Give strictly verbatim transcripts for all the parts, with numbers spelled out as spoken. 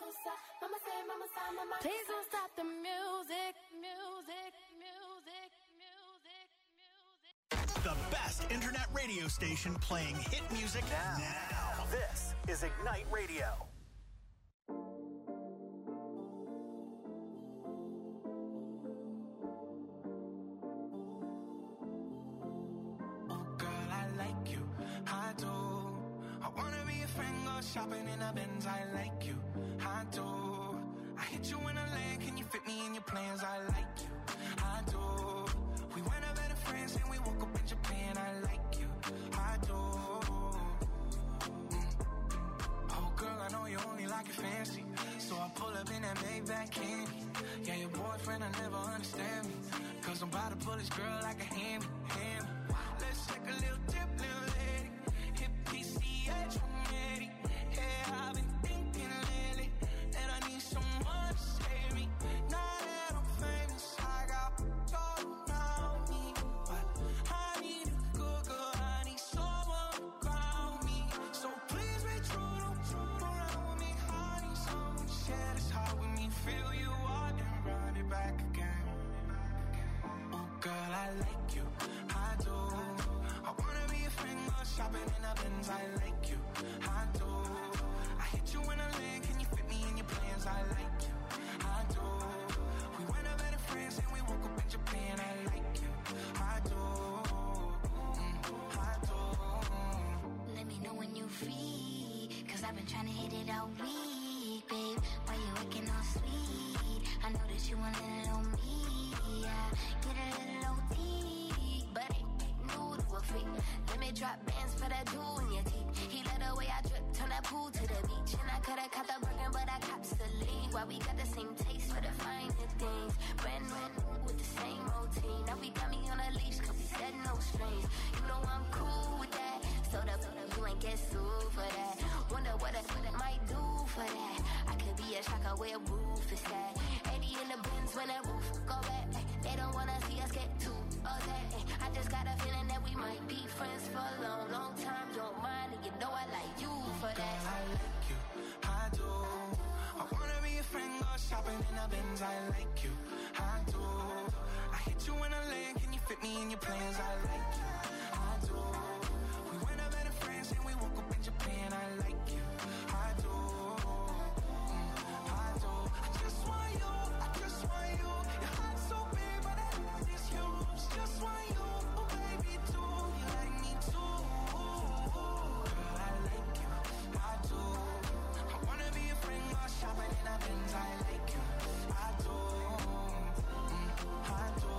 Please don't stop the music, music, music, music, music. The best internet radio station playing hit music now. now. This is Ignite Radio. Oh, girl, I like you. I do. I wanna be a friend, go shopping in a Benz. I like you. I do. I hit you in a lane, can you fit me in your plans? I like you, I do. We went out better friends and we woke up in Japan. I like you, I do. Mm. Oh girl, I know you only like it fancy, so I pull up in that Maybach candy. Yeah, your boyfriend, I never understand me, cause I'm about to pull this girl like a hammy, hammy. Let's take a little dip, little lady. Hit P C H one eighty. Yeah, I've been thinking lately that I need someone to save me. Now that I'm famous, I got all around me, but I need a good girl, I need someone to ground me. So please be true, don't fool around with me. I need someone to share this heart with me. Feel you out and run it back again. Oh girl, I like you, I do. I wanna be a friend, go shopping in a Benz. I like you, I do. I hit you in a lane, can you fit me in your plans? I like you, I do. We went out better friends and we woke up in Japan. I like you, I do. Mm, I do. Let me know when you free, cause I've been trying to hit it all week, babe. Why you acting all sweet? I know that you want a little me, yeah. Get a little O T, but ain't new to a freak. Let me drop bands for that jewel in your teeth. He let the way I drip, turn that pool to the beach. And I could've caught the Birkin, but I cops the lead. Why we got the same taste for the finer things. Brand new with the same routine. Now we got me on a leash, cause we said no strings. You know I'm cool with that, so the you ain't get sued for that. Wonder what I, what I might do for that. I could be a shocker where a roof is at. eighty in the Benz when that roof go back. They don't wanna see us get too upset. I just got a feeling that we might be friends for a long, long time. Don't mind, and you know I like you for that. Girl, I like you, I do. I wanna be a friend, go shopping in a Benz. I like you, I do. I hit you in a lane, can you fit me in your plans? I like you, I do. We went out better friends and we woke up in Japan. I like you, I do. Mm, I do. I just want you, I just want you. Your heart's so big, but I love this huge. Just want you, oh baby, do you like me too? Girl, I like you, I do. I wanna be a friend, go shopping in a Benz. I like you, I do. Mm, I do.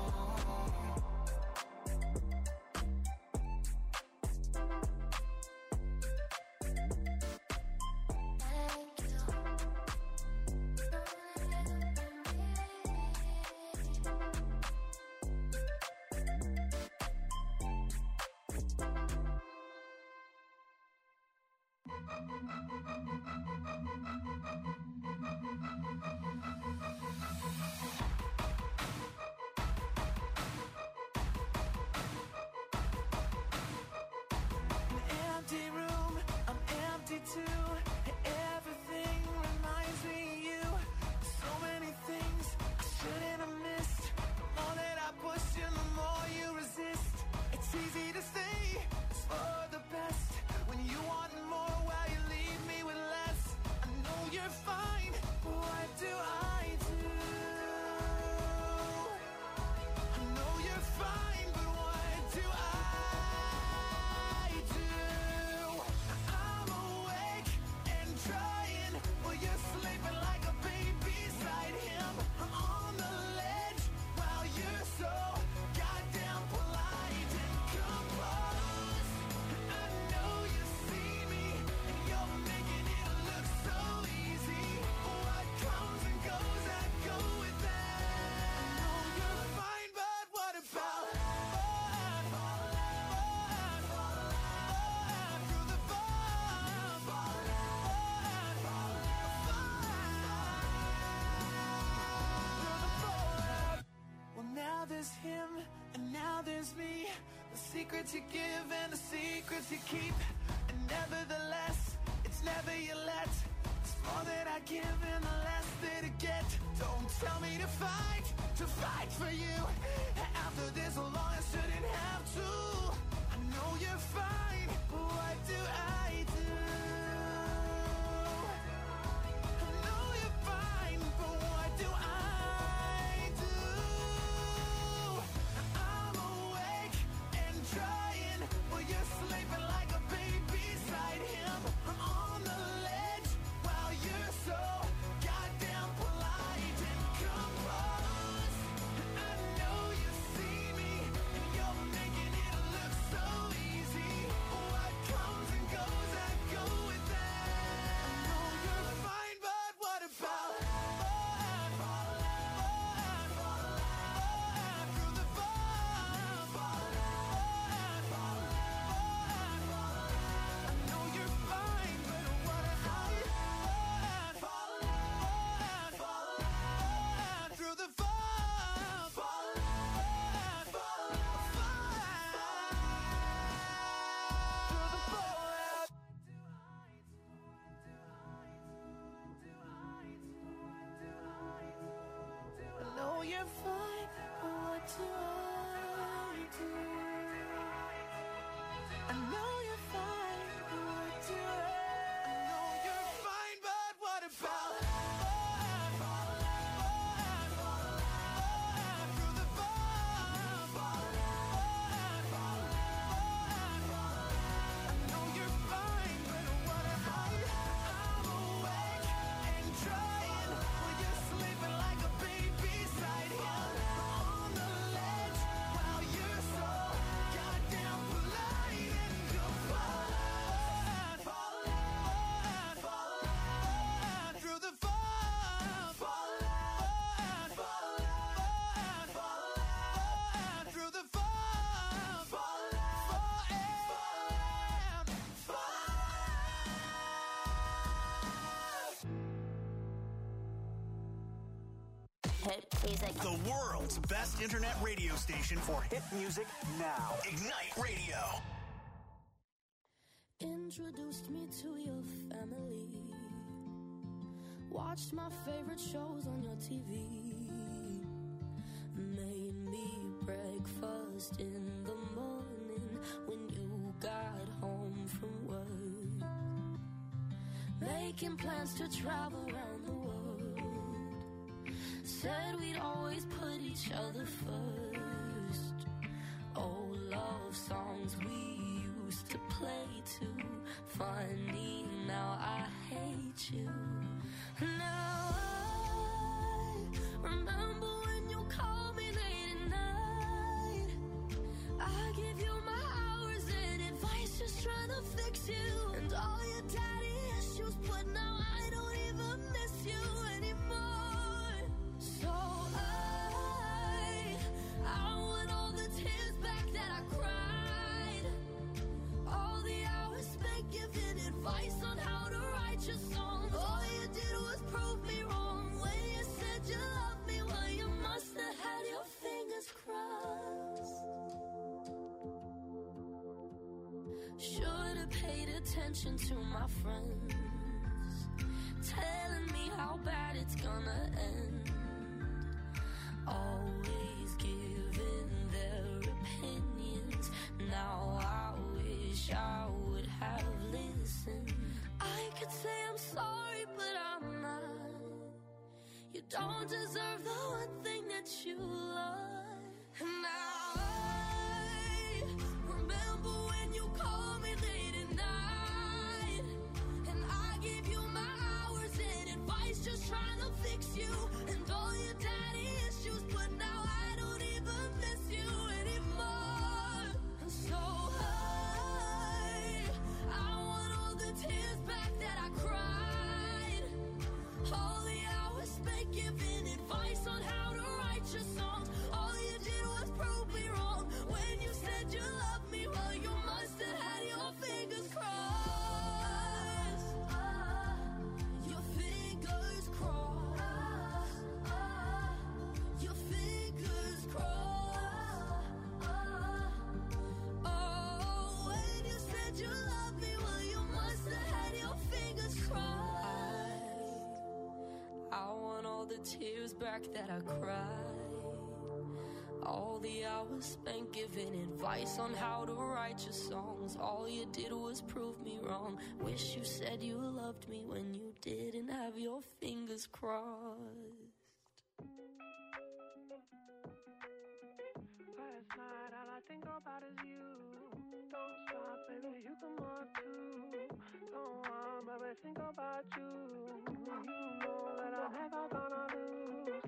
secrets you give and the secrets you keep. And nevertheless, it's never your let. It's More that I give and the less that I get. Don't tell me to fight, to fight for you. After this long I shouldn't have to. I know you're fine, but what do I do? I know you're fine, but what do I do? I'm awake and trying, but you're sleeping like a baby beside him. I'm on the ledge while you're so goddamn polite and composed. I know you see me and you're making it look so easy. What comes and goes, I go with that. I know you're fine, but what about fun, fun, fun, fun, through the fun, fun, fun, fun, fun. I know you're fine, but what about fun, fun, fun, through the fun, fun, fun, fun, through the I know you're fine, but what do I do? I know you're fine, but what do I? I know you're fine, but what about fun, fun, fun, fun, through the fun, fun, fun, fun, fun. I know you're fine, but what about I'm awake and trying, but you're sleeping like a baby beside him. On the ledge while you're so goddamn polite and composed. Fall, fall, fall, through the fall, fall, fall, fall, fall, through the fall, fall, fall, fall. Hit music. The world's best internet radio station for hit music now. Ignite Radio. Introduced me to your family. Watched my favorite shows on your T V. Made me breakfast in the morning when you got home from work. Making plans to travel around the world. Said we'd always put each other first. Old love songs we used to play too. Funny, now I hate you. Now I remember when you called me late at night. I give you my hours and advice, just trying to fix you. And all your daddy issues, but now I don't even miss you anymore. So I, I want all the tears back that I cried. All the hours spent giving advice on how to write your songs. All you did was prove me wrong when you said you loved me. Well, you must have had your fingers crossed. Should have paid attention to my friends, telling me how bad it's gonna end. Always giving their opinions. Now I wish I would have listened. I could say I'm sorry, but I'm not. You don't deserve the one thing that you love. And now I remember when you called me late at night, and I gave you my hours and advice, just trying to fix you. And all your daddy issues, but now I don't even miss you anymore. So I, I want all the tears back that I cried. All the hours spent giving advice on how to write your songs. All you did was prove me wrong when you said you loved me. Well, you must have had your fingers crossed. Your fingers crossed. tears back that I cried. All the hours spent giving advice on how to write your songs. All you did was prove me wrong. Wish you said you loved me when you didn't have your fingers crossed. Last night all I think about is you. Don't stop, baby, you come on too. Don't want, baby, think about you. You know that I'm never gonna lose.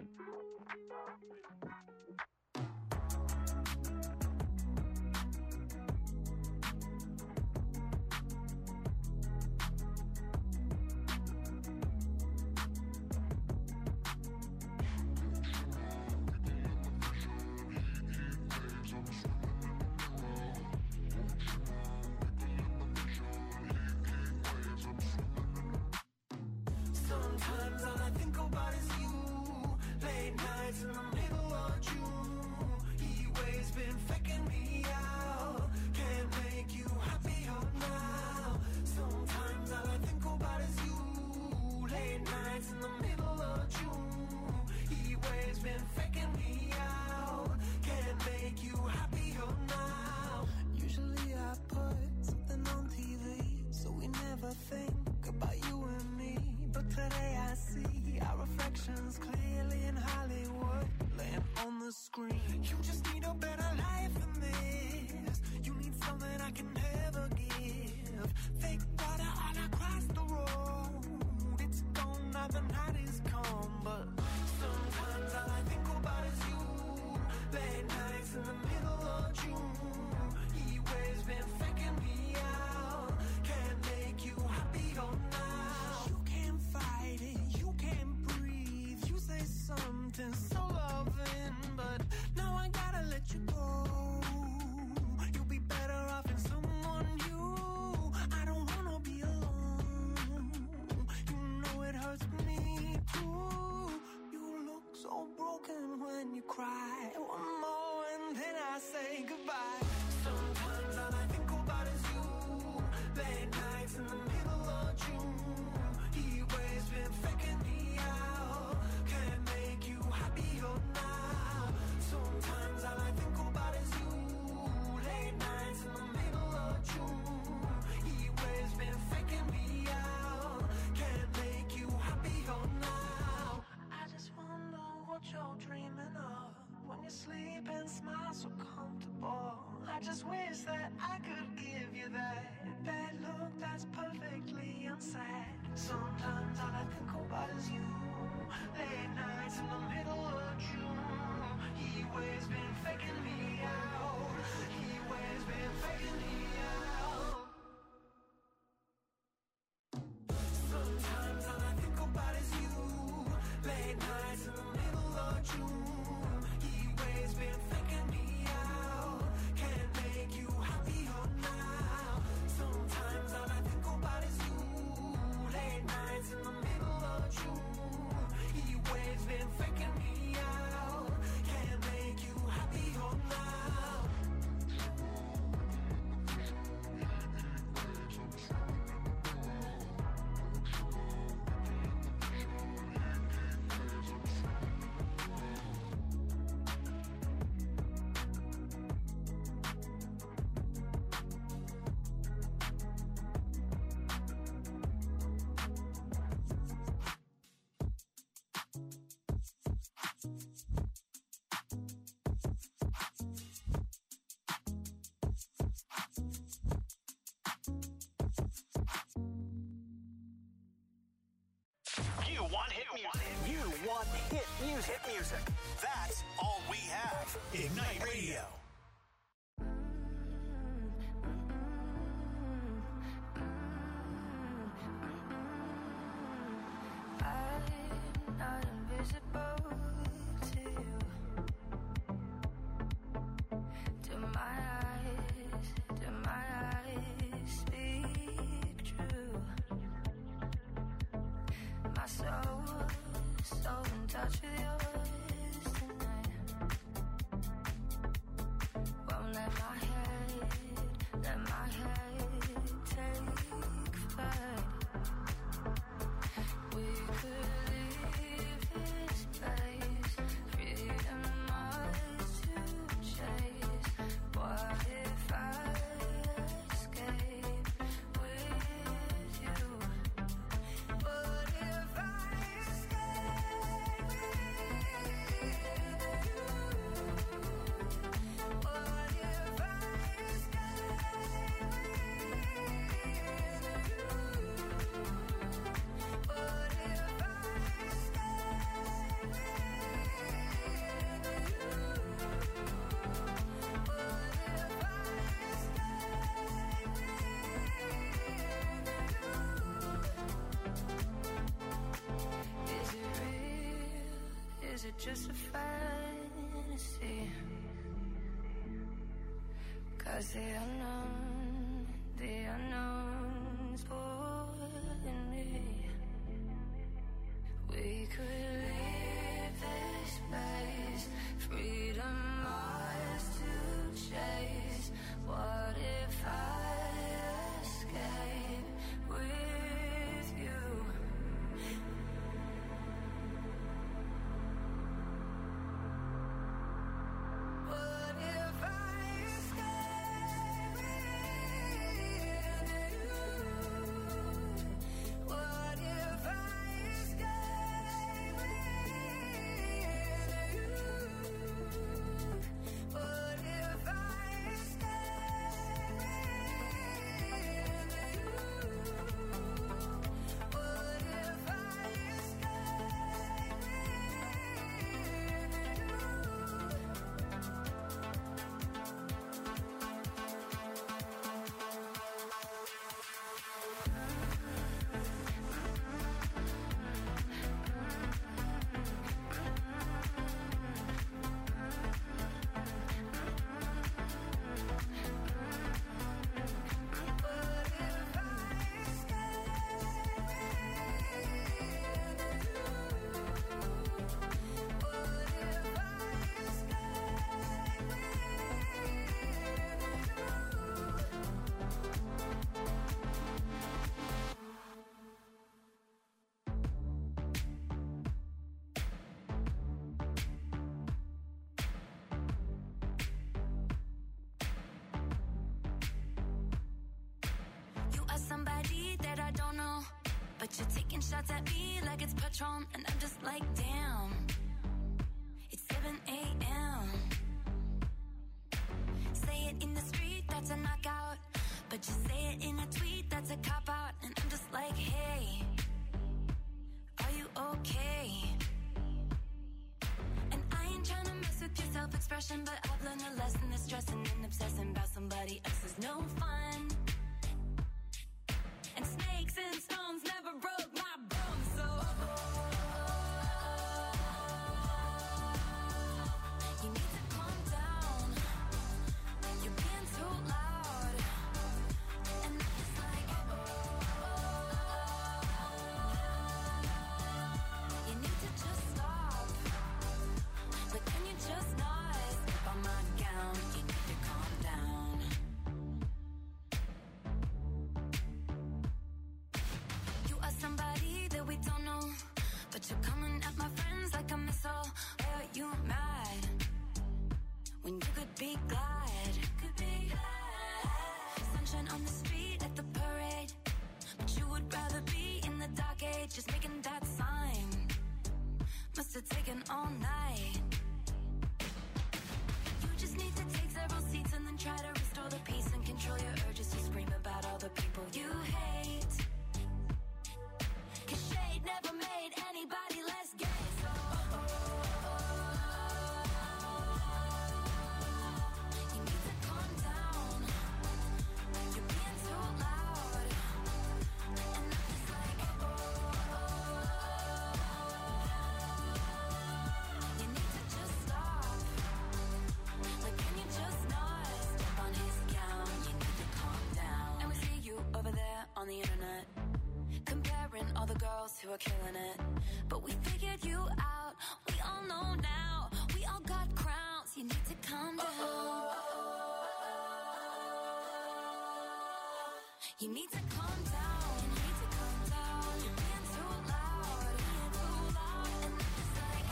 Sometimes all I think about is you. Late nights in the middle of June. He waves been faking me out. Can't make you happier now. Sometimes all I think about is you. Late nights in the middle of June. He waves been faking me out. Can't make you happier now. Usually I put something on T V, so we never think about you and me. But today I see our reflections clearly in Hollywood, laying on the screen. You just need a better life than this. You need something I can never give. Fake water all across the road. It's gone now, the night is come. But sometimes all I think about is you. Late nights in the middle of June. He waves been faking me out. Can't make you happier now. You can't fight it, you can't breathe. You say something so loving, but now I gotta let you go. You'll be better off in someone new. I don't wanna be alone. You know it hurts me too. You look so broken when you cry. One more and then I say goodbye. Sometimes all I think about is you. Late nights in the middle of June. He waves been faking me out. Can't make you happier now. Sometimes all I think about is you. Late nights in the middle of June. He waves been faking me out. Can't make you happier now. I just wonder what you're dreaming of when you sleep and smile so comfortable. I just wish that I could give you that bad look that's perfectly unsaid. Sometimes all I think about is you. Late nights in the middle of June. He waves been faking me out. He waves been faking me out. Sometimes all I think about is you. Late nights in the middle of June. He waves been faking me out. Can't make you happier now. Sometimes all I think about is you. Late nights in the middle of June. He waves been faking me out. Can't make you happier now. You want hit music. You want hit music. Hit music. That's all we have. Ignite Radio. I'm not invisible to you. Do my eyes, do my eyes speak true? My soul, so in touch with yours tonight. Won't let my head, let my head take flight. We could leave this is it just a fantasy? 'Cause the unknown, the unknown's pulling me. We could leave this place, freedom ours to chase. What if I escape with you? What if I escape with you? What if I escape with you? What if I escape with you? What if I escape somebody that I don't know, but you're taking shots at me like it's Patron, and I'm just like, damn, it's seven a.m. Say it in the street, that's a knockout, but you say it in a tweet, that's a cop-out, and I'm just like, hey, are you okay? And I ain't trying to mess with your self-expression, but I've learned a lesson that stressing and obsessing about somebody else is no fun. And snakes and stones never broke my bones, so you need to calm down. You're being too loud, and I'm just like, you need to just stop. But can you just not step on my gown? You need to calm down. Somebody that we don't know, but you're coming at my friends like a missile. Why are you mad when you could be glad? Could be glad. Sunshine on the street at the parade, but you would rather be in the dark age, just making that sign. Must have taken all night. You just need to take several seats and then try to restore the peace and control your urges to scream about all the people you hate. Shade never made anybody less gay, so you need to calm down. You're being too loud, and I'm just like, you need to just stop. Like, can you just not step on his gown? You need to calm down. And we see you over there on the internet, comparing all the girls who are killing it. But we figured you out, we all know now. We all got crowns, you need to calm down. You need to calm down, you need to calm down. You're being too loud, being too loud. And I'm just like,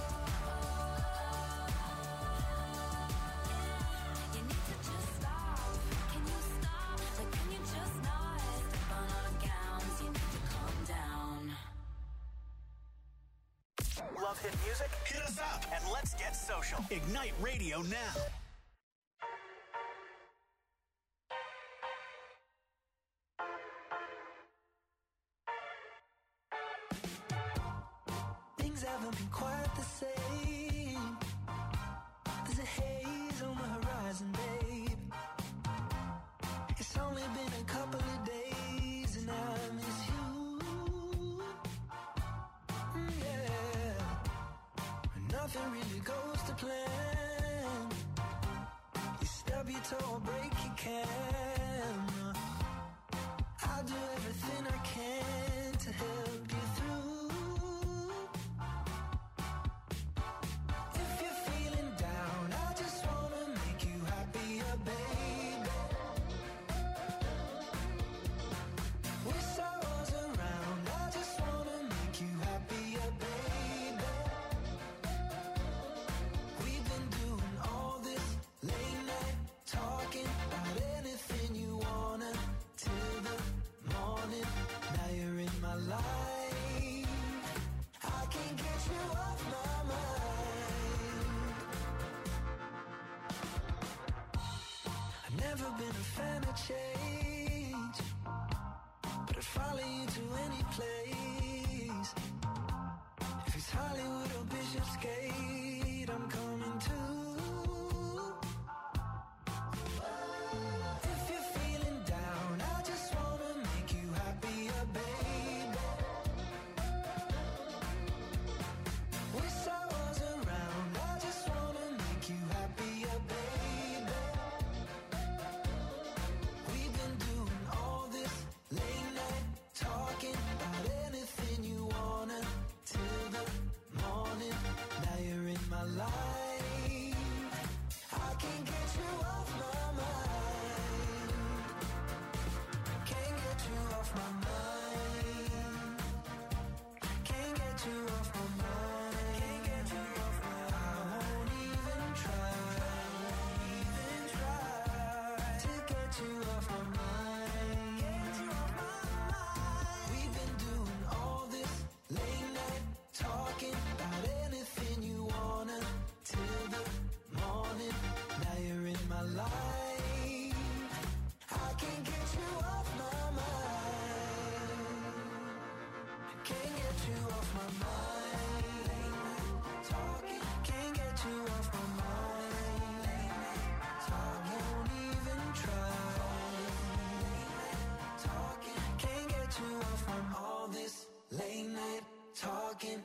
yeah, you need to just stop. Can you stop? Like, can you just not step on our gowns? You need to calm down. Love hit music? Hit us up and let's get social. Ignite Radio now. Things haven't been quite the same. There's a haze on the horizon, babe. It's only been a couple of days and I miss you. Mm, yeah. nothing really goes to plan. You stub your toe or break your can. I'll do everything I can to help you through. If you're feeling down, I just wanna make you happier, baby. Wish I was around, I just wanna make you happier, baby. We've been doing all this late night talking about anything you wanna till the morning. Now you're in my life, I can't get you off my mind. I've never been a fan of change, but I'd follow you to any place. If it's Hollywood or Bishopsgate, I'm coming too. If you're feeling down, I just wanna make you happier, baby. Wish I was around, I just wanna make you happier, baby. We've been doing all this late night talking about anything you wanna till the morning. Now you're in my life, I can't get you off my mind. Can't get you off my mind. Can't get you off my mind. Can't get you off my mind. I won't even try. Even try to get you off my mind. Get you off my mind. We've been doing all this late night talking about anything you wanna till the morning. Now you're in my life, I can't get you off my mind. Can't get you off my mind. Late night talking, can't get you off my mind. Late night talking, I won't even try. Late night talking, can't get you off from all this late night talking.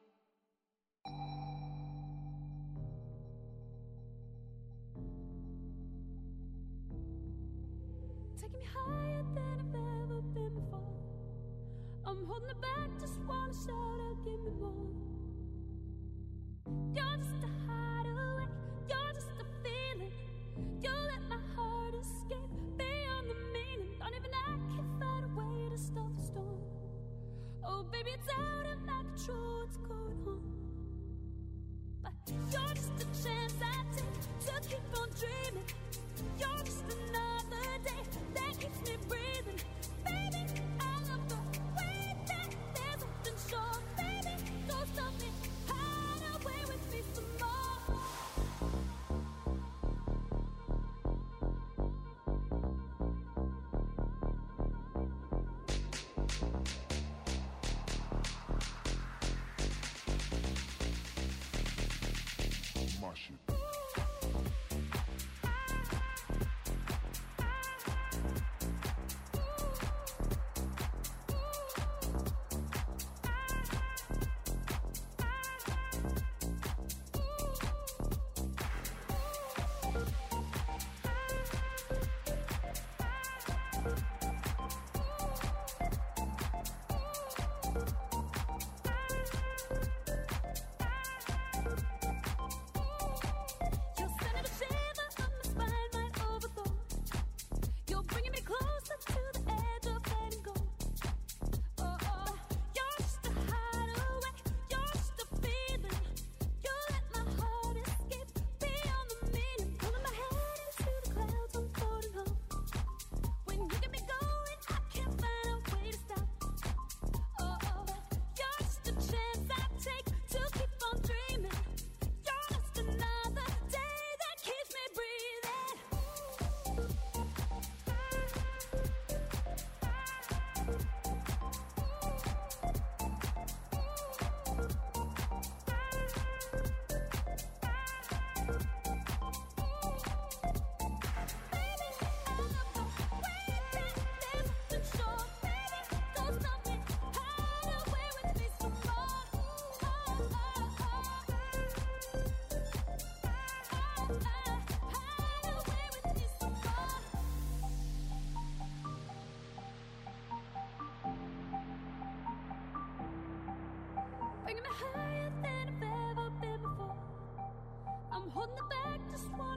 Taking me higher than I've ever been before. I'm holding it back, just wanna shout out, give me more. You're just a hideaway, you're just a feeling. You let my heart escape beyond the meaning. Don't even I can find a way to stop the storm. Oh baby, it's out of my control, what's going on? But you're just a chance I take to keep on dreaming. You're just another day that keeps me breathing. Baby, I love the way that there's nothing short. Baby, don't stop me, hide away with me some more. My shit.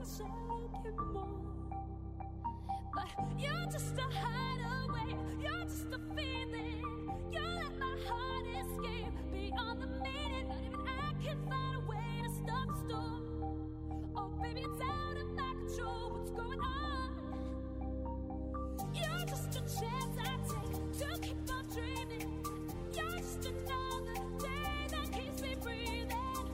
myself anymore. But you're just a hideaway, you're just a feeling. You let my heart escape beyond the meaning. Not even I can find a way to stop the storm. Oh baby, it's out of my control, what's going on? You're just a chance I take to keep on dreaming. You're just another day that keeps me breathing.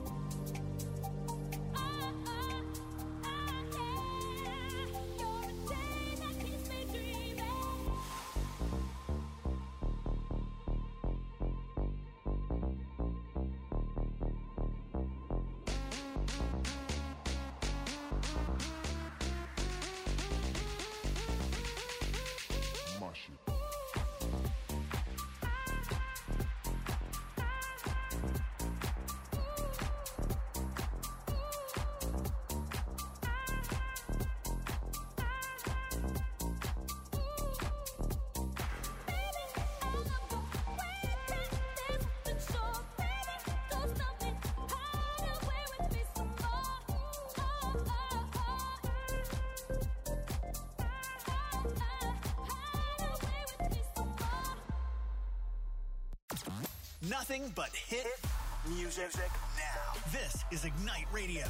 Oh, oh, oh, yeah. You're a day that keeps me dreaming. Mashi. Nothing but hit music now. This is Ignite Radio.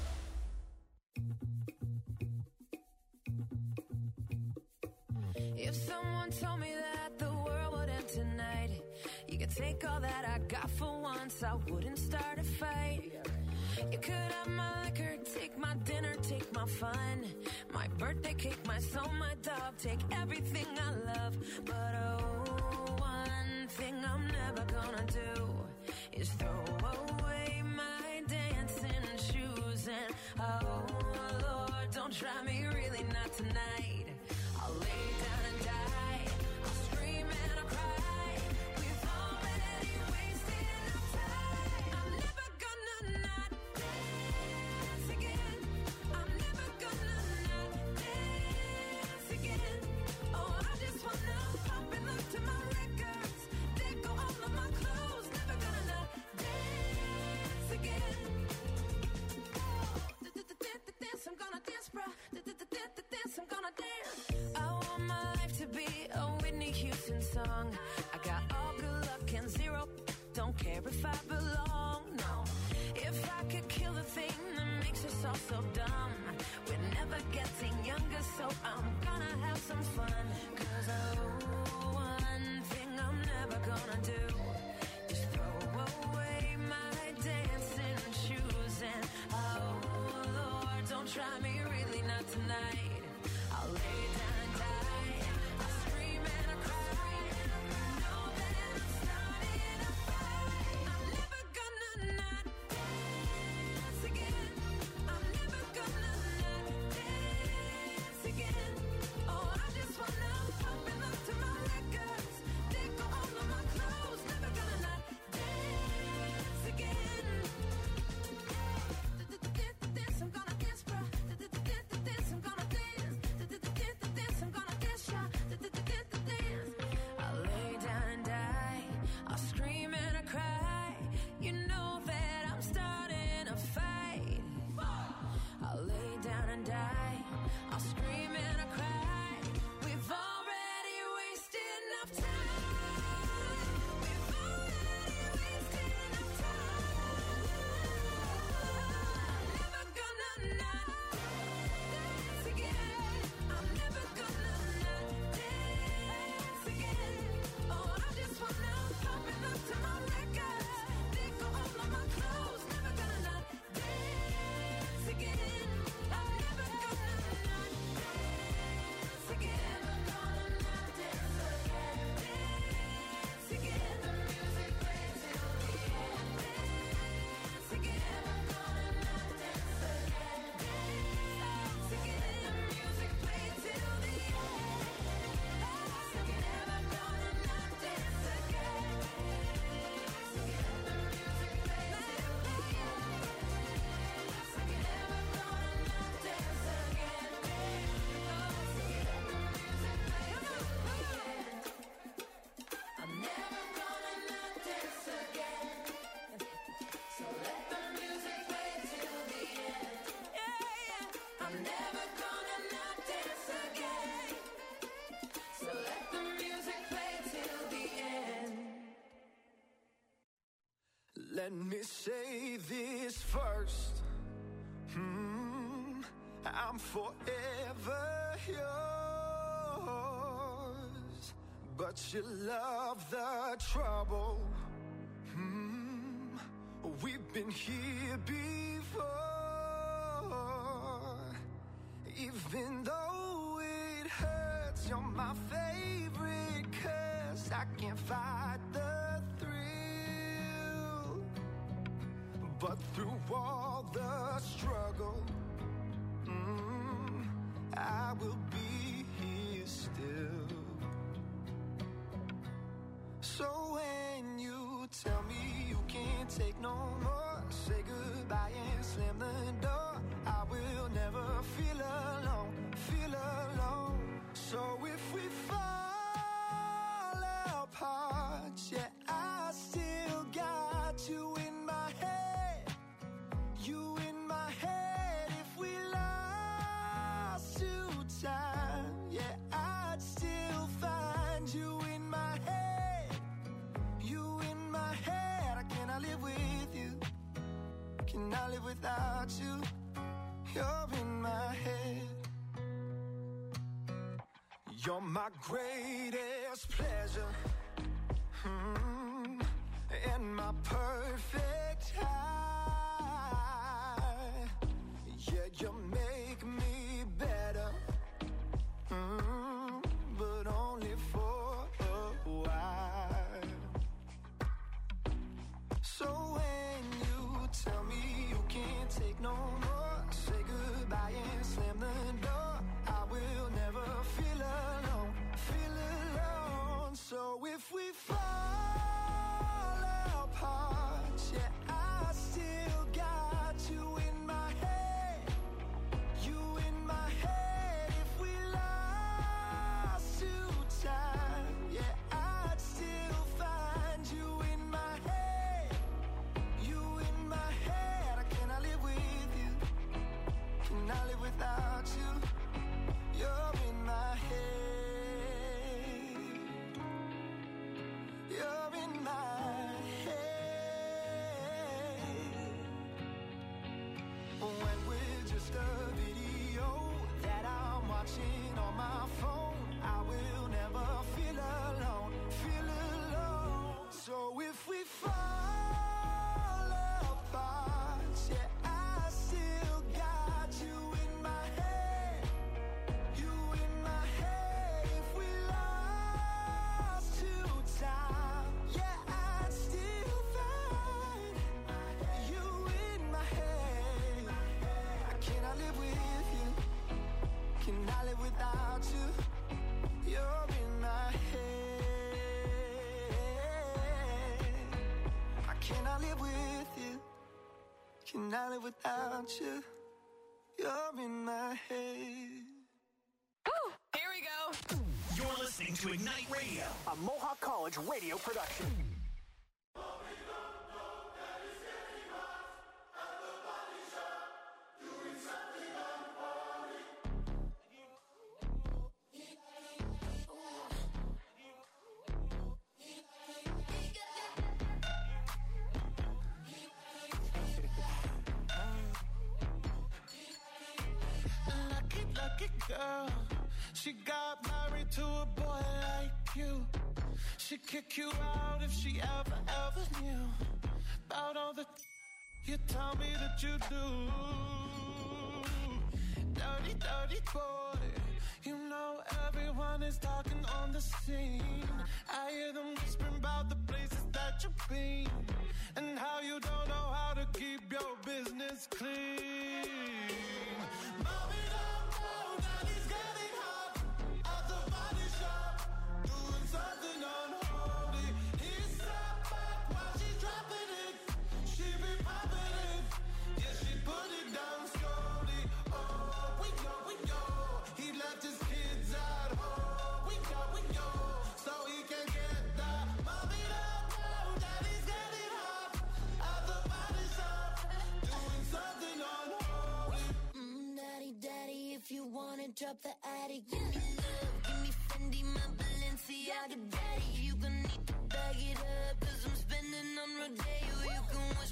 If someone told me that the world would end tonight, you could take all that I got for once, I wouldn't start a fight. You could have my liquor, take my dinner, take my fun, my birthday cake, my soul, my dog, take everything I love. But oh, one thing I'm never gonna do is throw away my dancing shoes. And oh Lord, don't try me, really not tonight. I'll lay down and die, I'll scream and I'll cry. We've already wasted enough time. I'm never gonna not dance again. I'm never gonna not dance again. Oh, I just wanna pop and look to my records. They go all of my clothes. Never gonna not dance again. Dance, I'm gonna dance, bruh. Dance, I'm gonna dance. I want my life to be a Whitney Houston song. I got all good luck and zero. Don't care if I belong, no. If I could kill the thing that makes us all so dumb. We're never getting younger, so I'm gonna have some fun. Cause oh, one thing I'm never gonna do is throw away my dancing shoes. And oh Lord, don't try me, really not tonight. I'll lay down and die, I'll scream and I'll cry. Know that I'm starting a fight. I'm never gonna not dance again. I'm never gonna not dance again. Oh, I just wanna pop and look to my records. They go all of my clothes. Never gonna not dance again. Dance, I'm gonna dance, bruh. Dance, I'm gonna dance. Dance, I'm gonna dance, yeah. Dance. I'll lay down and die, I'll scream and I cry. You know that I'm starting a fight. I'll lay down and die, I'll scream and I cry. We've already wasted enough time. We've already wasted enough time. I'm never gonna not dance again. I'm never gonna not dance again. Oh, I just wanna pop and look to my records. They go all of my clothes. Never gonna not dance again. I'm never gonna not dance again. I'm gonna not dance again. Dance again. The music plays till the end. Dance again. I'm gonna not dance again. Dance again. The music plays till the end. Dance again. I'm gonna not dance again. Dance again. The music plays till the end. Dance again. I'm gonna not dance again. Dance again. The music plays till the end. I'm never gonna not dance again. So let the music play till the end. Yeah, yeah. I'm Let me say this first. Hmm, I'm forever yours, but you love the trouble. Hmm, we've been here before. Even though it hurts, you're my favorite curse. I can't fight the thrill, but through all the struggle, mm, I will be here still. So when you tell me you can't take no more, say goodbye and slam the door. I will never feel alone, feel alone. So if we fall apart, yeah, I still got you in my head, you in my head. If we lost to time, yeah, I'd still find you in my head, you in my head. I cannot live with you, cannot live without you. You're in my head. You're my greatest pleasure, hmm, and my perfect high. Yeah, you make me better, hmm, but only for a while. So when you tell me you can't take no more, say goodbye and slam the door. I will never feel alone, feel alone. So if we fall apart, yeah, I still got you in my head, you in my head. If we lost to time, yeah, I'd still find you in my head, you in my head. I cannot live with you, cannot live without you. You're in my head, you're in my head. When we're just a video that I'm watching on my phone, I will never feel alone, feel alone. So if we fall apart, yeah, I still got you in my head, you in my head. If we lost to time, yeah, I'd still find you in my head. I cannot live with you, cannot live without you. You're in my head. I cannot live with you, cannot live without you. You're in my head. Here we go. You're listening to Ignite Radio, a Mohawk College radio production. Lucky, lucky girl. She got married to a boy like you. She'd kick you out if she ever, ever knew about all the you tell me that you do. Dirty, dirty boy. You know everyone is talking on the scene. I hear them whispering about the places that you've been and how you don't know how to keep your business clean. Mommy don't know that he's getting hot at the body shop, doing something unholy. He sat back while she's dropping it. She be popping it, yeah, she put it down slowly. Oh, we know, we know. He left his kids at home. We know, we know. So he can get that. Mommy don't know that he's getting hot at the body shop, doing something unholy. Mm, daddy, daddy, if you wanna drop the attic, give me love, give me Fendi, my Balenciaga, daddy. You gon' need to bag it up, cause I'm spending on Rodeo. You can wish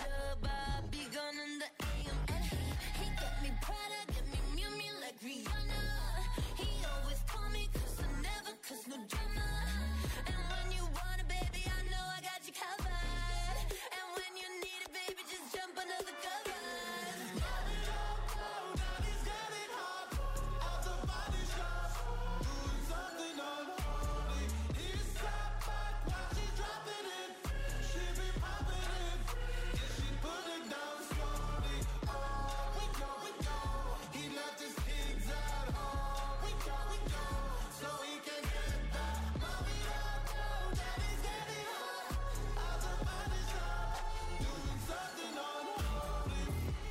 club, I be gone in the A M. And he, he got me Prada, got me Miu Miu like Rihanna. He always call me cause I never cause no drama. And when you want it, baby, I know I got you covered. And when you need it, baby, just jump under the covers. Got it all cold, now he's got it hot. Out the body shop, doing something unholy. He's sat back while she dropping it. She be popping it, yeah, she put it down slowly. Oh, we go, we go. He left his kids at home. We go, we go, so he can get that. Mommy don't know that he's getting hot. Out the body shop, doing something unholy.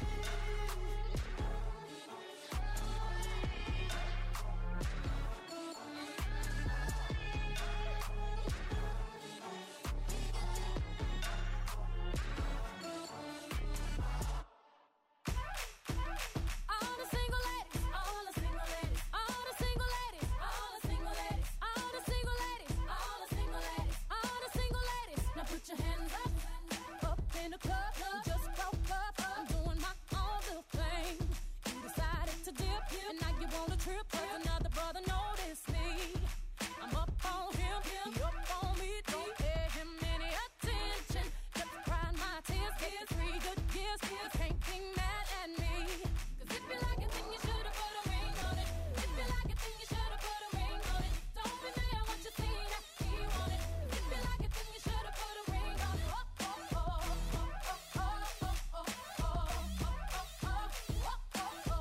All the single ladies, all the single ladies, all the single ladies, all the single ladies, all the single ladies, all the single ladies, all the single ladies. Now put your hands up, up in the club. You just broke up, I'm doing my own little thing. You decided to dip, and now you want a trip. 'Cause another brother noticed me. I'm up on him, he up on me. Don't pay him any attention. Just crying my tears, get three good years. You can't be mad at me. 'Cause if you like it, then you should've put a ring on it. If you like it, then you should've put a ring on it. Don't be mad what you see that he want it. If you like it, then you should've put a ring on it. Oh, oh, oh, oh, oh, oh, oh, oh, oh, oh, oh,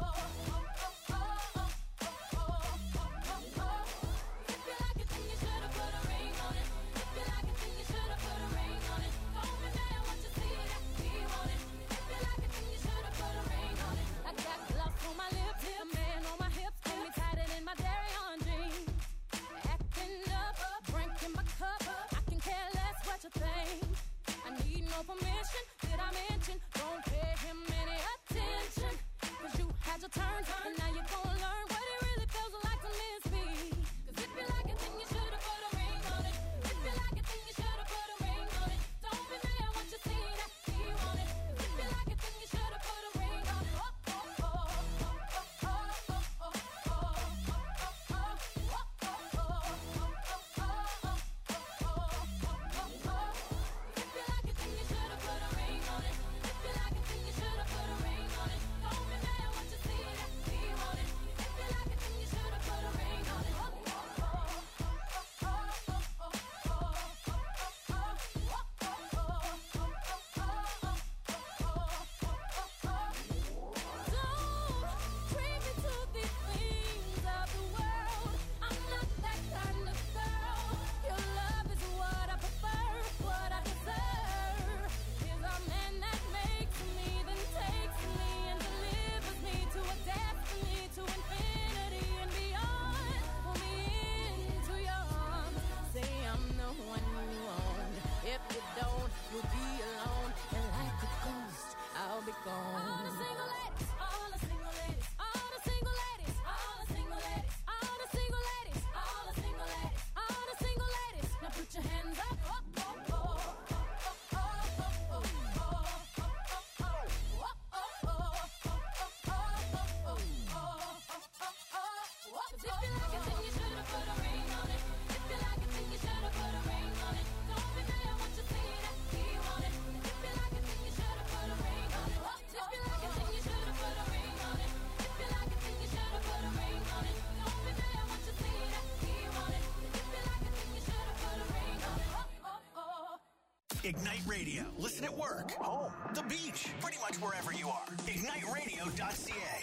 oh, oh. If you like it, then you should've put a ring on it. If you like it, then you should've put a ring on it. Don't be mad what you see that he want it. If you like it, then you should've put a ring on it. I got gloss on my lips, a man on my hips, got me tighter than my dairy on jeans. Acting up, drinking my cup. I can care less what you think. I need no permission. Did I mention? Don't pay him any attention. 'Cause you had your turn, and now you're gonna learn what it really feels like to miss me. 'Cause if you like it, then you should've put a ring on it. If you like it, then you should've put a ring on it. Don't be mad what you see that he want it. 'Cause if you like it, then you should've put a ring on it. Oh, oh, oh, oh, oh, oh, oh, oh, oh, oh, oh, oh, oh. If you like it, then you should've put a ring on it. If you like it, then you should've put a ring on it. Don't be mad what you see that he want it. If you like it, then you should've put a ring on it. Oh, oh, oh, oh, oh, oh, oh, Don't treat me to these things of the world. I'm not that kind of girl. Your love is what I prefer, what I deserve. Is a man that makes me, then takes me and delivers me to a destiny, to infinity and beyond. Pull me into your arms. Say I'm the one you want. If you don't, you'll be alone. And like a ghost, I'll be gone. All the single ladies, all the single ladies, all the single ladies, all the single ladies, all the single ladies, all the single ladies, all the single ladies. Now put your hands up. Oh, oh, oh, oh, oh, oh, oh, oh, oh, oh, oh. 'Cause if you like it, then you should've put a ring on it. If you like it, then you should've put a ring on it. Don't be mad what you see that he want it. If you like it, then you should've put a ring on it. If you like it, then you should've put a ring on it. If you like it, then you should've put a ring on it. Don't be mad what you see that he want it. If you like it, then you should've put a ring on it. Oh, oh, oh. Ignite Radio. Listen at work, home, the beach, pretty much wherever you are. ignite radio dot c a.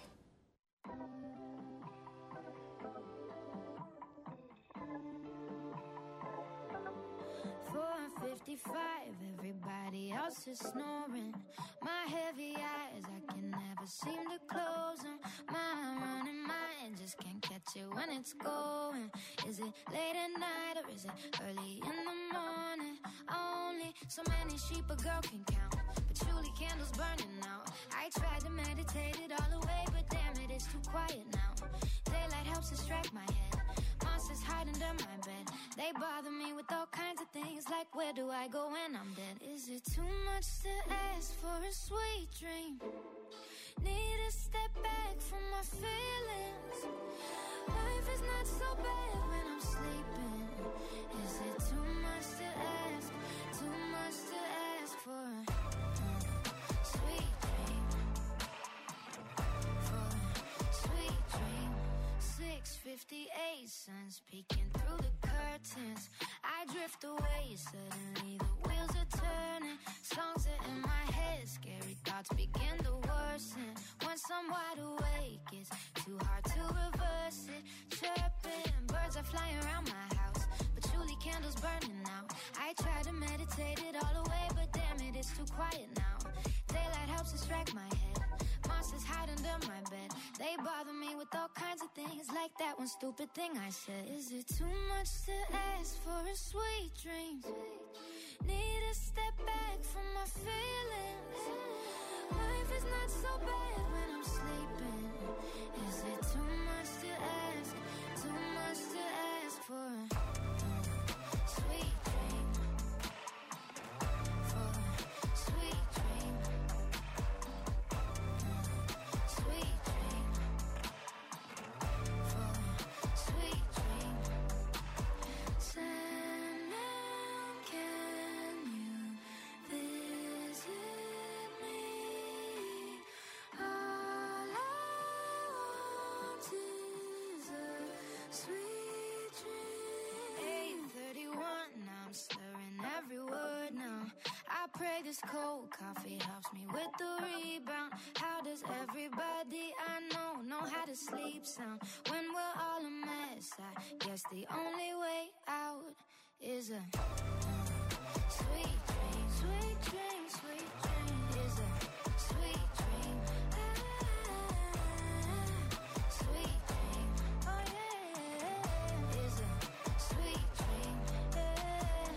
four fifty-five, everybody else is snoring. My heavy eyes, I can never seem to close them. My running mind just can't catch it when it's going. Is it late at night or is it early in the morning? Only so many sheep a girl can count, patchouli candles burning out. I tried to meditate it all away, but damn it, it's too quiet now. Daylight helps distract my head. Monsters hide hide under my bed. They bother me with all kinds of things, like where do I go when I'm dead? Is it too much to ask for a sweet dream? Need to step back from my feelings. Life is not so bad when I'm sleeping. Is it too much to ask? Too much to ask for a uh, sweet dream? For a sweet dream. six fifty-eight, sun's peeking through the curtains. I drift away, suddenly the wheels are turning. Songs are in my head, scary thoughts begin to worsen. Once I'm wide awake, it's too hard to reverse it. Chirping, birds are flying around my house, but truly candles burning out. I try to meditate it all away, but damn it, it's too quiet now. Daylight helps distract my head. Monsters hide under my bed. They bother me with all kinds of things, like that one stupid thing I said. Is it too much to ask for a sweet dream? Need to step back from my feelings. Life is not so bad when I'm sleeping. Is it too much to ask? Too much to ask for a uh, sweet dream? For a sweet dream. Sweet dream. For a sweet dream. Sandman, can you visit me? All I want is a sweet dream. eight thirty-one, now I'm slurring every word now. I pray this cold coffee helps me with the rebound. How does everybody I know know how to sleep sound when we're all a mess? I guess the only way out is a sweet dream, sweet dream, sweet dream. Is a sweet dream, ah, sweet dream. Oh yeah, is a sweet dream, yeah.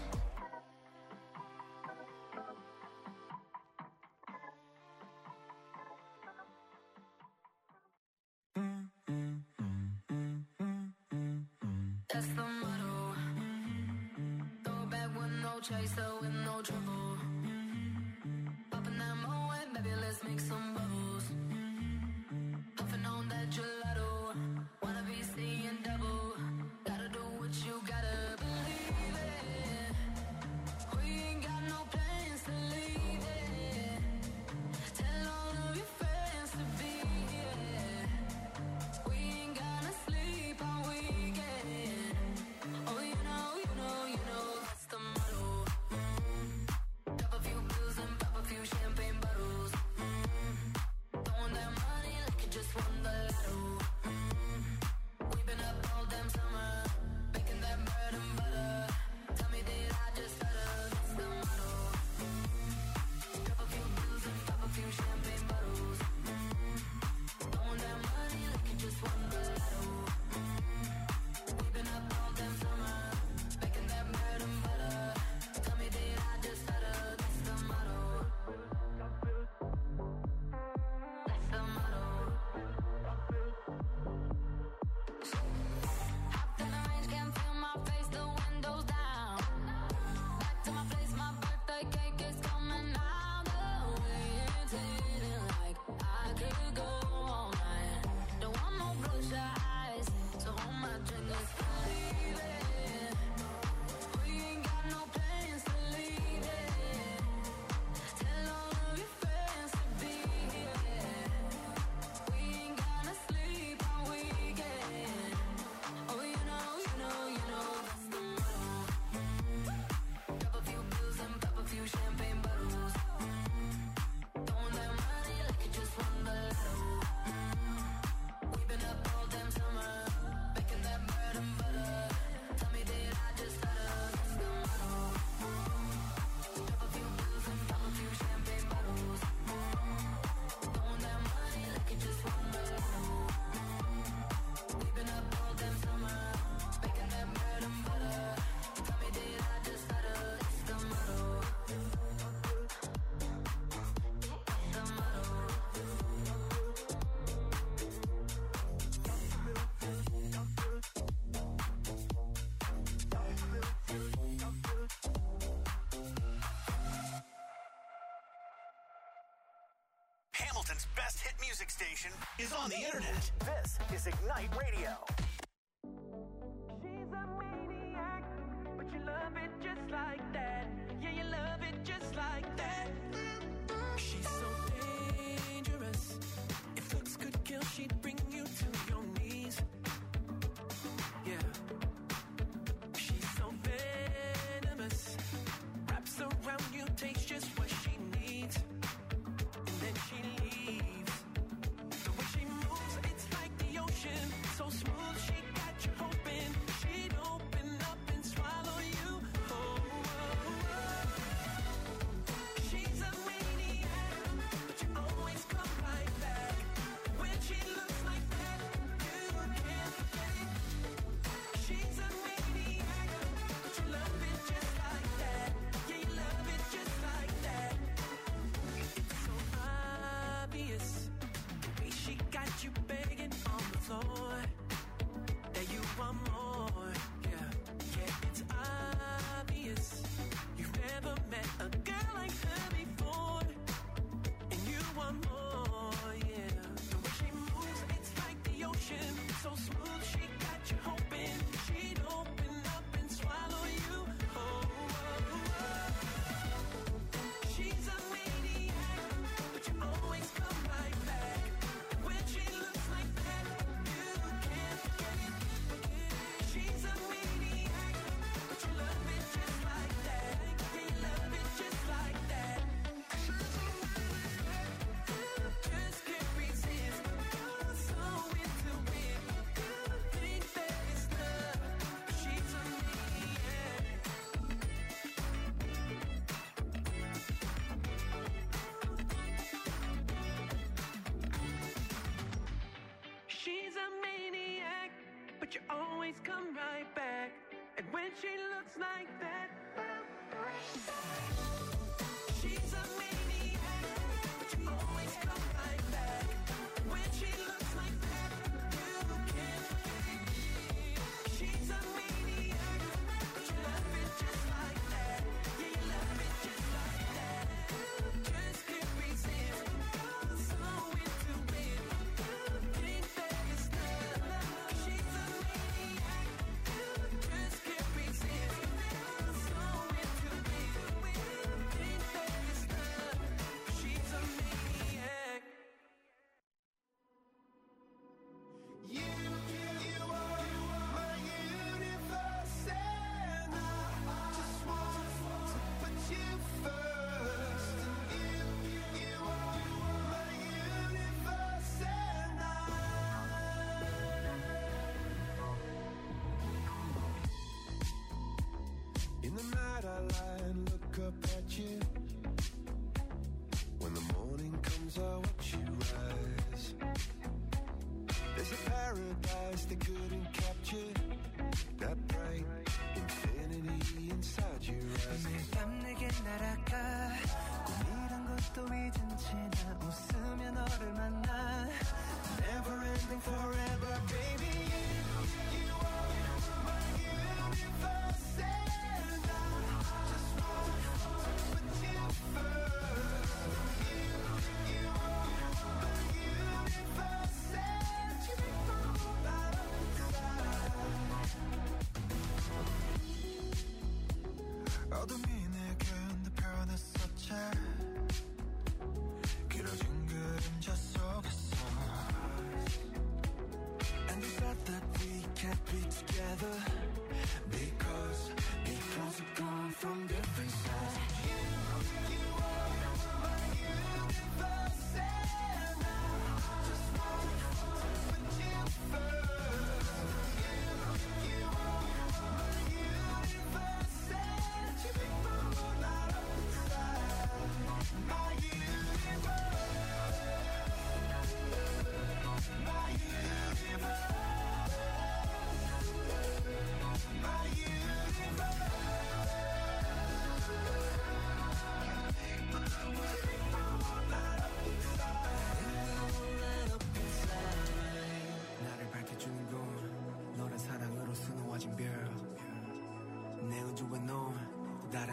That's the motto. Throw back with no chaser, with no trouble. Popping that Moet, baby, let's make some bubbles. Puffing on that gelato. Wanna be seeing double. Gotta do what you gotta believe it. We ain't got no plans to leave it. Tell all of your friends to be here. We ain't gonna sleep all weekend. Oh, you know, you know, you know, that's the motto. Mm. Boston's best hit music station is on the internet. This is Ignite Radio. She's a maniac, but you love it just like that. Yeah, you love it just like that. She's so dangerous. If looks could kill, she'd bring you to your knees. Yeah. She's so venomous. Wraps around you, takes just what she needs. And then she leaves. The way she moves, it's like the ocean. So smooth, she got you hoping she'd open up and swallow you. Oh, oh, oh. She's a maniac, but you always come right back. When she looks like that, you can't forget it. She's a maniac, but you love it just like that. Yeah, you love it just like that. It's so obvious, the way she got you begging on the floor, that you want more. Yeah, yeah, it's obvious. You've never met a girl like her before, and you want more. Yeah, the way she moves, it's like the ocean. So smooth, she got you hoping she'd open up and swallow you. Oh, oh, oh. She's a maniac, but you always come right back. When she looks like that, you can't forget it. She's a maniac, but you love it just like that. Yeah, you love it just like that. Just can't resist. You're so into it. You think that it's love, but she's a maniac. She's a maniac, but you always come right back. And when she looks like that, she's a maniac, but you always come right back. When she looks like that, you can't forget it. She's a maniac, but you love it just like that. Yeah, you love it just like that. Just can't resist. You're so into it. You think that it's love. She's a maniac. Just can't resist. You're so into it. You think that it's love.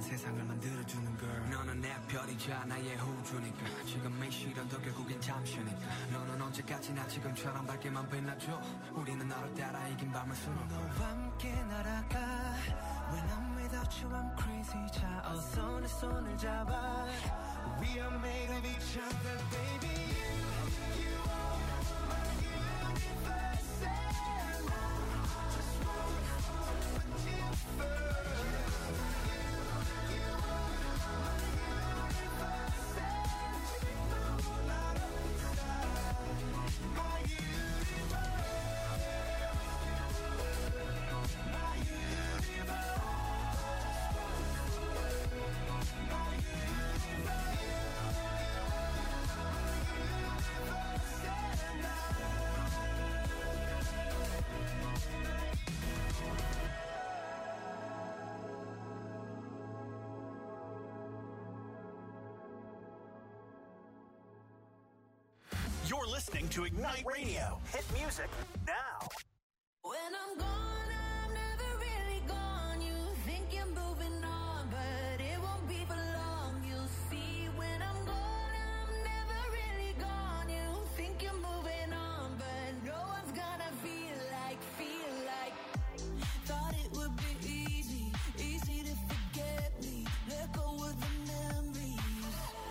세상을 만들어주는 girl. 너는 내 별이자 나의 호주니까 지금의 시련도 결국엔 잠시니까 너는 언제까지나 지금처럼 밝게만 빛나줘. 우리는 너를 따라 이긴 밤을 수놓고 너와 함께 날아가. When I'm without you I'm crazy. 자 어서 내 손을 잡아. We are made of each other baby. You, you are my universe and I just want to put you first. You're listening to Ignite Radio. Hit music now. When I'm gone, I'm never really gone. You think you're moving on, but it won't be for long. You'll see when I'm gone, I'm never really gone. You think you're moving on, but no one's gonna feel like, feel like. Thought it would be easy, easy to forget me. Let go of the memories.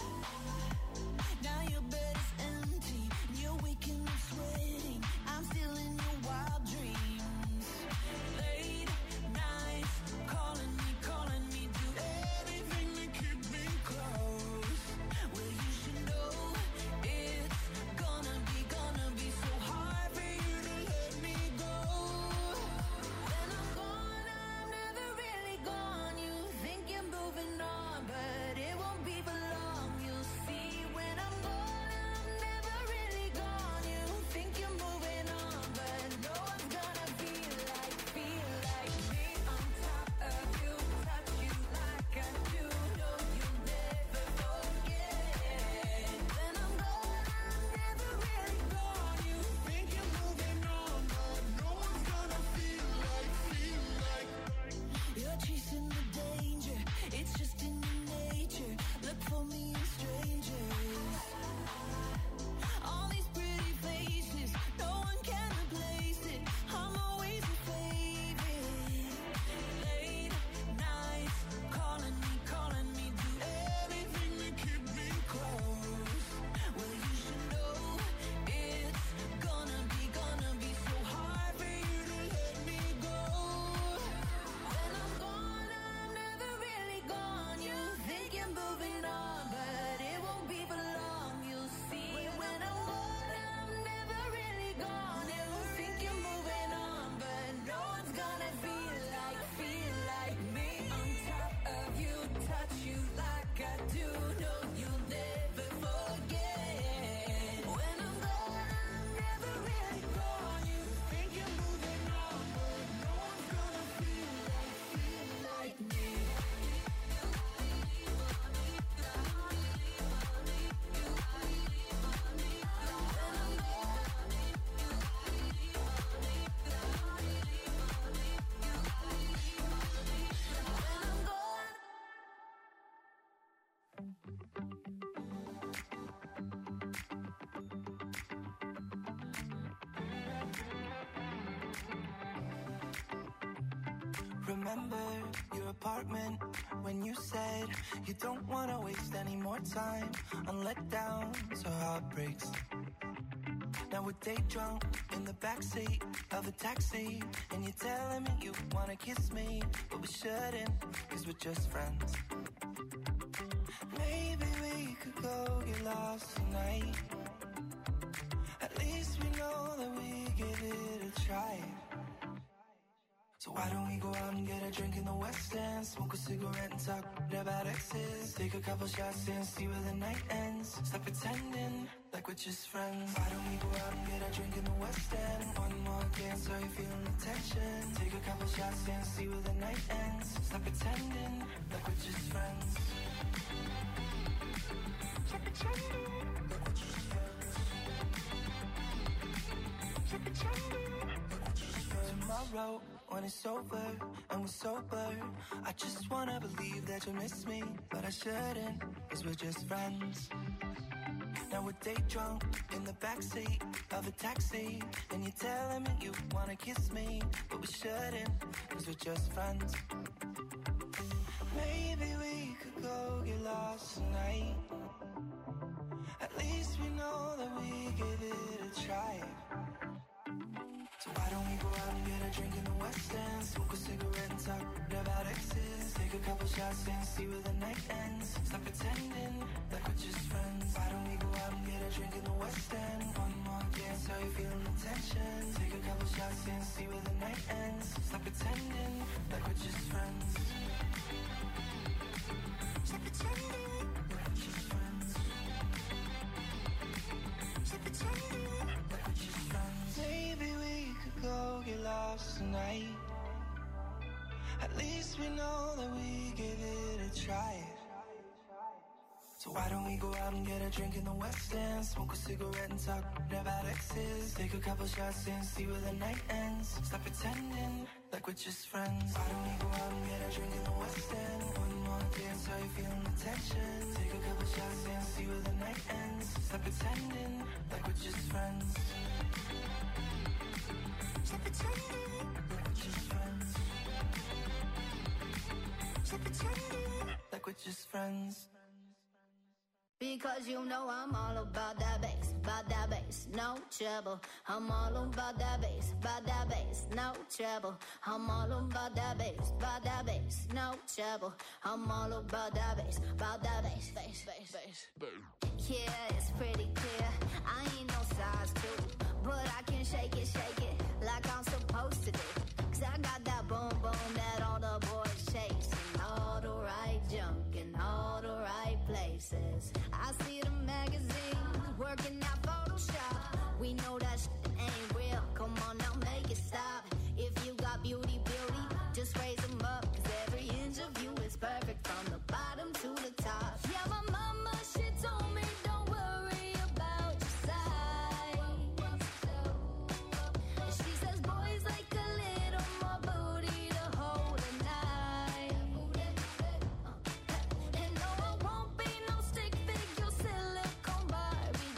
Now your bed is empty, you're waking up sweating. I'm still in your wild dreams. Late nights, calling me, calling me, do anything to keep me close. Well, you should know it's gonna be, gonna be so hard for you to let me go. When I'm gone, I'm never really gone. You think you're moving on, but it won't be for long. You'll see when I'm gone, I'm never really gone. You think you're moving on, but no one's gonna feel like, feel like me on top of you, touch you like I do. No, you'll never forget. When I'm gone, I'm never really gone. You think you're moving on, but no one's gonna feel like, feel like. You're chasing the danger, it's just in your nature. Look for me in strangers. All these pretty faces, no one can replace it. I'm always your favorite. Late nights, calling me, calling me, do anything to keep me close. Well, you should know it's gonna be, gonna be so hard for you to let me go. When I'm gone, I'm never really gone. You think you're moving on, but it won't be for long. You'll see when I'm gone, I'm never really gone. You think you're moving on, but no one's gonna feel like, feel like me on top of you, touch you like I do. No, you'll never forget. When I'm gone, I'm never really gone. You think you're moving on, but no one's gonna feel like, feel like me. Remember your apartment when you said you don't want to waste any more time on letdowns or heartbreaks. Now we're day drunk in the backseat of a taxi, and you're telling me you want to kiss me, but we shouldn't, cause we're just friends. Maybe we could go get lost tonight. At least we know that we give it a try. So why don't we go out and get a drink in the West End, smoke a cigarette and talk about exes, take a couple shots and see where the night ends. Stop pretending like we're just friends. Why don't we go out and get a drink in the West End, one more dance, are you feeling the tension? Take a couple shots and see where the night ends. Stop pretending like we're just friends. Stop pretending like we're just friends. Stop pretending like we're just friends. Tomorrow when it's over and we're sober. I just wanna believe that you miss me, but I shouldn't, cause we're just friends. Now we're day drunk in the backseat of a taxi, and you're telling me you wanna kiss me, but we shouldn't, cause we're just friends. Maybe we could go get lost tonight. At least we know that we gave it a try. So why don't we go out and get a drink in the West End, smoke a cigarette and talk about exes, take a couple shots and see where the night ends. Stop pretending like we're just friends. Why don't we go out and get a drink in the West End? One more dance, how you feeling the tension? Take a couple shots and see where the night ends. Stop pretending like we're just friends. Stop pretending like we're just friends. Stop pretending like we're just friends. Maybe we could go get lost tonight. At least we know that we gave it a try. So why don't we go out and get a drink in the West End, smoke a cigarette and talk about exes, take a couple shots and see where the night ends. Stop pretending like we're just friends. Why don't we go out and get a drink in the West End? One more dance, how you feeling the tension? Take a couple shots and see where the night ends. Stop pretending like we're just friends. Stop pretending like we're just friends. Stop pretending like we're just friends. Because you know I'm all about that bass, about that bass, no trouble. I'm all about that bass, about that bass, no trouble. I'm all about that bass, about that bass, no trouble. I'm all about that bass, about that bass, bass, bass, bass. Yeah, it's pretty clear. I ain't no size two, but I can shake it, shake